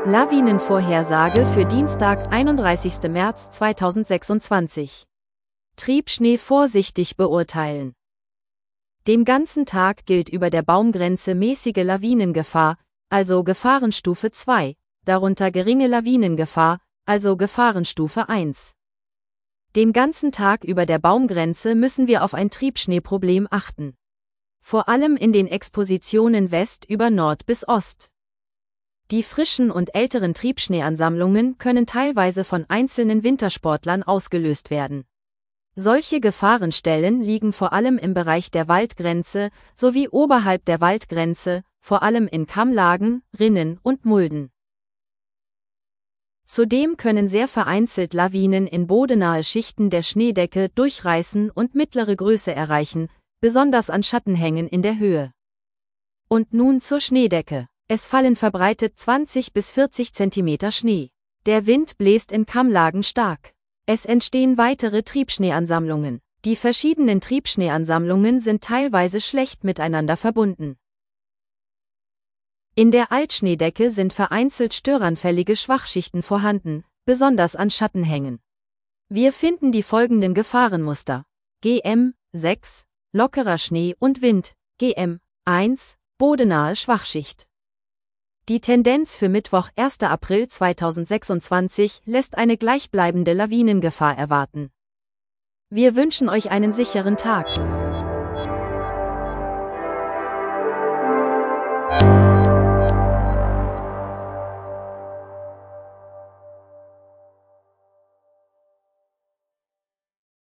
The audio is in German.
Lawinenvorhersage für Dienstag, 31. März 2026. Triebschnee vorsichtig beurteilen. Den ganzen Tag gilt über der Baumgrenze mäßige Lawinengefahr, also Gefahrenstufe 2, darunter geringe Lawinengefahr, also Gefahrenstufe 1. Den ganzen Tag über der Baumgrenze müssen wir auf ein Triebschneeproblem achten. Vor allem in den Expositionen West über Nord bis Ost. Die frischen und älteren Triebschneeansammlungen können teilweise von einzelnen Wintersportlern ausgelöst werden. Solche Gefahrenstellen liegen vor allem im Bereich der Waldgrenze sowie oberhalb der Waldgrenze, vor allem in Kammlagen, Rinnen und Mulden. Zudem können sehr vereinzelt Lawinen in bodennahe Schichten der Schneedecke durchreißen und mittlere Größe erreichen, besonders an Schattenhängen in der Höhe. Und nun zur Schneedecke. Es fallen verbreitet 20 bis 40 cm Schnee. Der Wind bläst in Kammlagen stark. Es entstehen weitere Triebschneeansammlungen. Die verschiedenen Triebschneeansammlungen sind teilweise schlecht miteinander verbunden. In der Altschneedecke sind vereinzelt störanfällige Schwachschichten vorhanden, besonders an Schattenhängen. Wir finden die folgenden Gefahrenmuster: GM 6, lockerer Schnee und Wind, GM 1, bodennahe Schwachschicht. Die Tendenz für Mittwoch, 1. April 2026, lässt eine gleichbleibende Lawinengefahr erwarten. Wir wünschen euch einen sicheren Tag.